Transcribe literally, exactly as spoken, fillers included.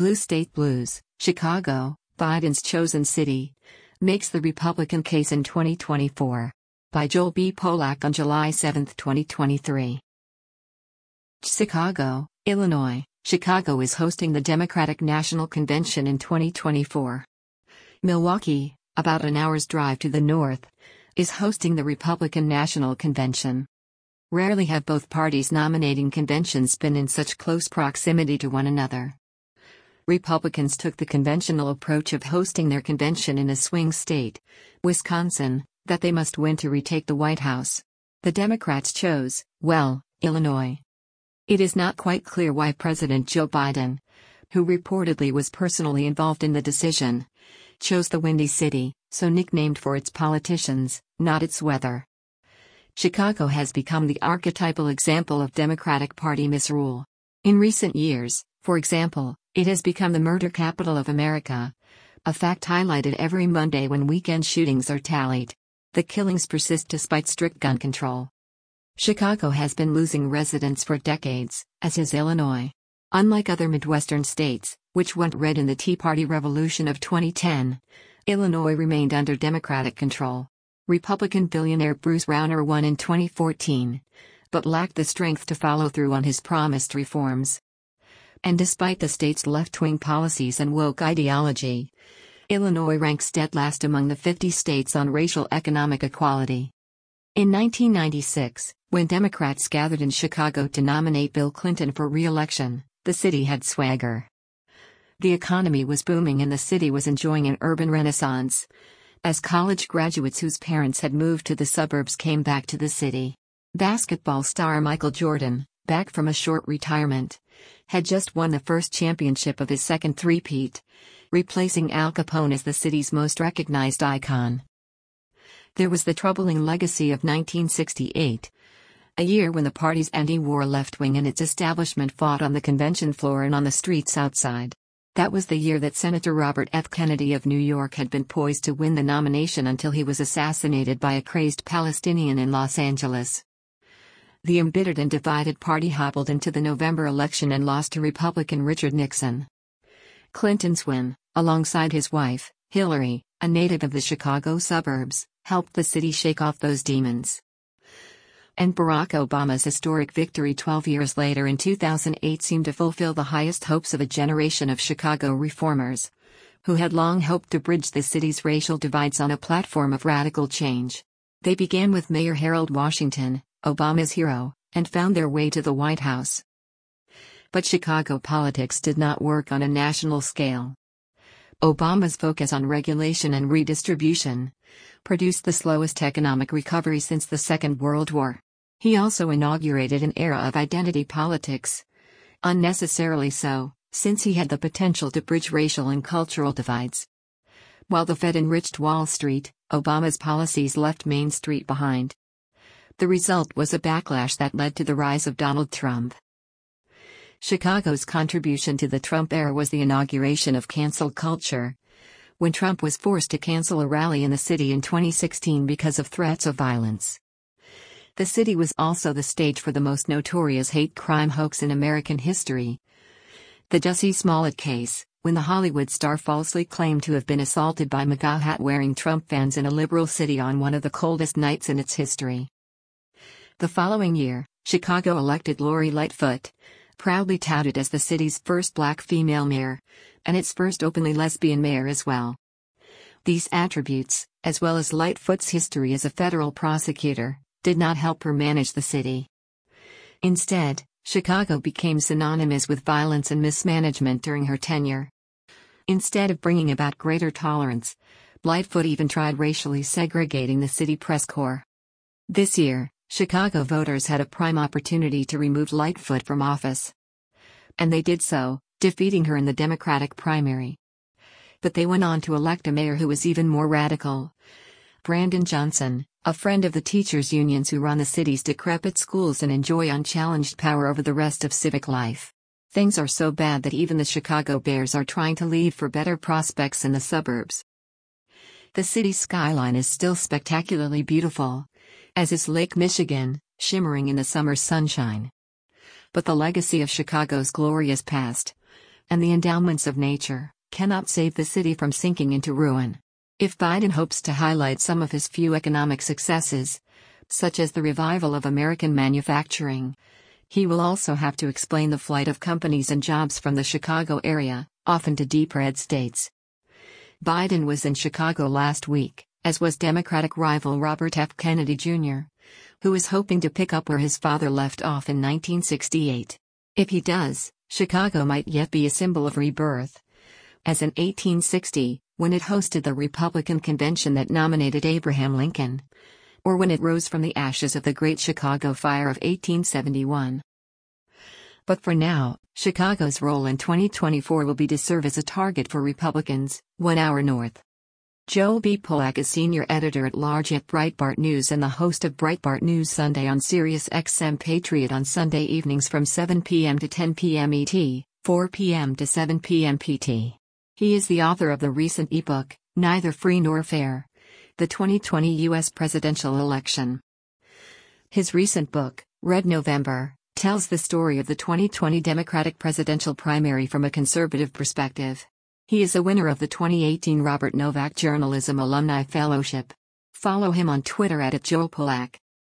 Blue State Blues, Chicago, Biden's chosen city, makes the Republican case in twenty twenty-four. By Joel B. Polak on July seventh, twenty twenty-three. Chicago, Illinois. Chicago is hosting the Democratic National Convention in twenty twenty-four. Milwaukee, about an hour's drive to the north, is hosting the Republican National Convention. Rarely have both parties' nominating conventions been in such close proximity to one another. Republicans took the conventional approach of hosting their convention in a swing state, Wisconsin, that they must win to retake the White House. The Democrats chose, well, Illinois. It is not quite clear why President Joe Biden, who reportedly was personally involved in the decision, chose the Windy City, so nicknamed for its politicians, not its weather. Chicago has become the archetypal example of Democratic Party misrule. In recent years, for example, it has become the murder capital of America, a fact highlighted every Monday when weekend shootings are tallied. The killings persist despite strict gun control. Chicago has been losing residents for decades, as has Illinois. Unlike other Midwestern states, which went red in the Tea Party revolution of twenty ten, Illinois remained under Democratic control. Republican billionaire Bruce Rauner won in twenty fourteen, but lacked the strength to follow through on his promised reforms. And despite the state's left-wing policies and woke ideology, Illinois ranks dead last among the fifty states on racial economic equality. In nineteen ninety-six, when Democrats gathered in Chicago to nominate Bill Clinton for re-election, the city had swagger. The economy was booming and the city was enjoying an urban renaissance, as college graduates whose parents had moved to the suburbs came back to the city. Basketball star Michael Jordan, back from a short retirement, had just won the first championship of his second three-peat, replacing Al Capone as the city's most recognized icon. There was the troubling legacy of nineteen sixty-eight, a year when the party's anti-war left-wing and its establishment fought on the convention floor and on the streets outside. That was the year that Senator Robert F. Kennedy of New York had been poised to win the nomination until he was assassinated by a crazed Palestinian in Los Angeles. The embittered and divided party hobbled into the November election and lost to Republican Richard Nixon. Clinton's win, alongside his wife, Hillary, a native of the Chicago suburbs, helped the city shake off those demons. And Barack Obama's historic victory twelve years later in two thousand eight seemed to fulfill the highest hopes of a generation of Chicago reformers, who had long hoped to bridge the city's racial divides on a platform of radical change. They began with Mayor Harold Washington, Obama's hero, and found their way to the White House. But Chicago politics did not work on a national scale. Obama's focus on regulation and redistribution produced the slowest economic recovery since the Second World War. He also inaugurated an era of identity politics. Unnecessarily so, since he had the potential to bridge racial and cultural divides. While the Fed enriched Wall Street, Obama's policies left Main Street behind. The result was a backlash that led to the rise of Donald Trump. Chicago's contribution to the Trump era was the inauguration of cancel culture, when Trump was forced to cancel a rally in the city in twenty sixteen because of threats of violence. The city was also the stage for the most notorious hate crime hoax in American history, the Jussie Smollett case, when the Hollywood star falsely claimed to have been assaulted by MAGA hat-wearing Trump fans in a liberal city on one of the coldest nights in its history. The following year, Chicago elected Lori Lightfoot, proudly touted as the city's first black female mayor, and its first openly lesbian mayor as well. These attributes, as well as Lightfoot's history as a federal prosecutor, did not help her manage the city. Instead, Chicago became synonymous with violence and mismanagement during her tenure. Instead of bringing about greater tolerance, Lightfoot even tried racially segregating the city press corps. This year, Chicago voters had a prime opportunity to remove Lightfoot from office. And they did so, defeating her in the Democratic primary. But they went on to elect a mayor who was even more radical. Brandon Johnson, a friend of the teachers' unions who run the city's decrepit schools and enjoy unchallenged power over the rest of civic life. Things are so bad that even the Chicago Bears are trying to leave for better prospects in the suburbs. The city's skyline is still spectacularly beautiful, as is Lake Michigan, shimmering in the summer sunshine. But the legacy of Chicago's glorious past, and the endowments of nature, cannot save the city from sinking into ruin. If Biden hopes to highlight some of his few economic successes, such as the revival of American manufacturing, he will also have to explain the flight of companies and jobs from the Chicago area, often to deep red states. Biden was in Chicago last week, as was Democratic rival Robert F. Kennedy Junior, who is hoping to pick up where his father left off in nineteen sixty-eight. If he does, Chicago might yet be a symbol of rebirth. As in eighteen sixty, when it hosted the Republican convention that nominated Abraham Lincoln, or when it rose from the ashes of the Great Chicago Fire of eighteen seventy-one. But for now, Chicago's role in twenty twenty-four will be to serve as a target for Republicans. One Hour North. Joel B. Polak is senior editor-at-large at Breitbart News and the host of Breitbart News Sunday on Sirius X M Patriot on Sunday evenings from seven p m to ten p m E T, four p m to seven p m P T. He is the author of the recent ebook, Neither Free Nor Fair: The twenty twenty U S Presidential Election. His recent book, Red November, tells the story of the twenty twenty Democratic presidential primary from a conservative perspective. He is a winner of the twenty eighteen Robert Novak Journalism Alumni Fellowship. Follow him on Twitter at Joel Polak.